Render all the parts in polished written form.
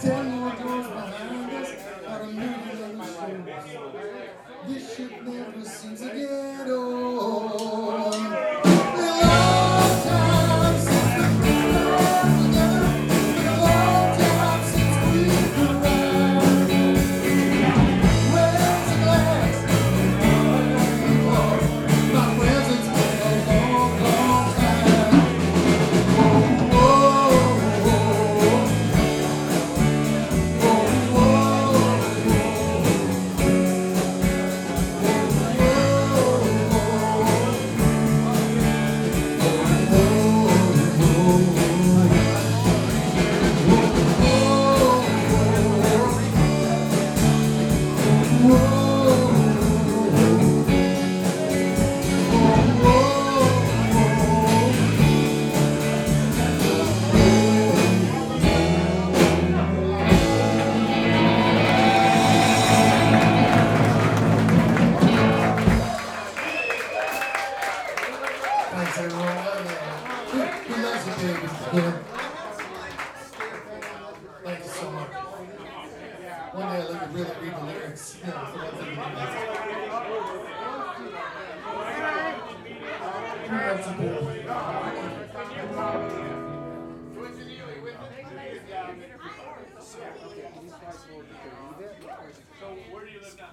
Tell you what goes behind us, how to move on the show. This ship never seems to get old. Been a long time since we've been together. Been a long time since we've been around. Where's the glass? My friends, it's been a long, long time. Whoa, whoa, whoa, thanks, everyone. Who loves you, baby? Yeah. Thank you so much. One day I'll let you really read the lyrics. Yeah, for one thing. Who loves you, baby? So where do you live now?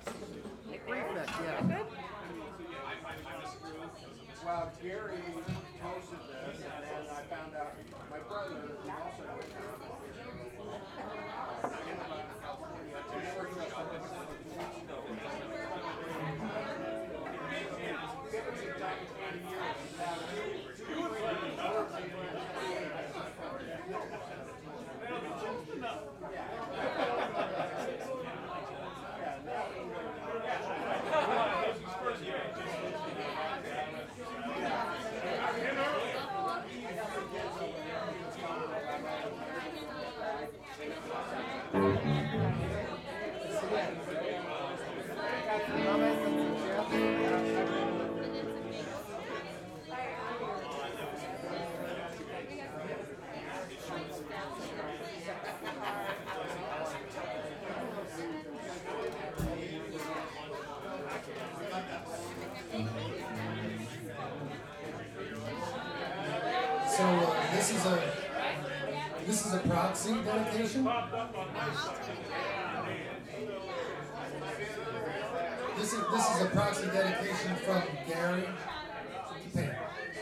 Well, Gary posted this, and then I found out my brother who also went down So this is a proxy dedication. This is a proxy dedication from Gary to Japan.